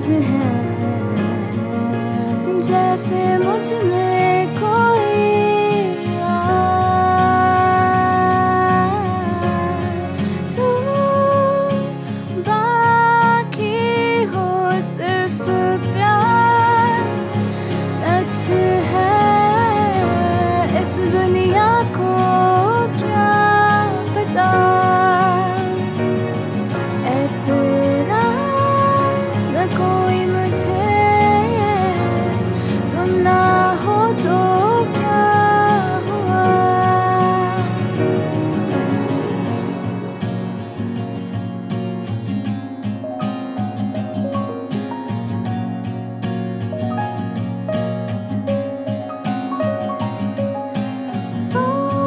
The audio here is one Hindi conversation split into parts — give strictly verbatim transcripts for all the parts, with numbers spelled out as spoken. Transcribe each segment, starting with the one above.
है, जैसे मुझ में कोई तू बाकी हो, सिर्फ प्यार सच है। इस दुनिया को क्या पता, एतराज़ न कोई मुझे, तुम ना हो तो क्या हुआ। वो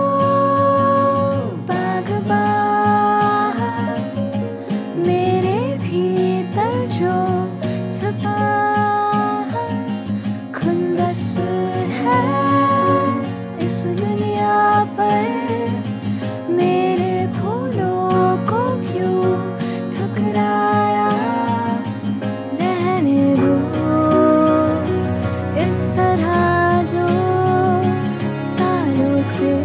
बाग़बान मेरे भीतर जो छुपा खुंदस है इस दुनिया पर, मेरे फूलों को क्यों ठुकराया। रहने दो इस तरह जो सालों से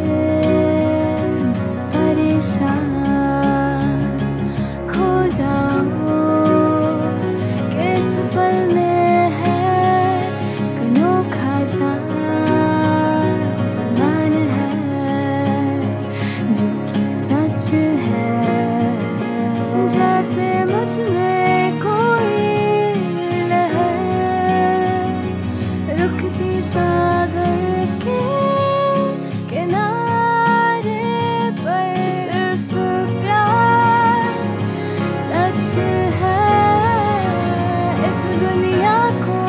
परेशान, खो जाओ किस पल में है अनोखा सा अरमान है, जो कि सच है। जैसे मुझ में कोई लहर रुकती सागर के किनारे पर, सिर्फ प्यार सच है। इस दुनिया को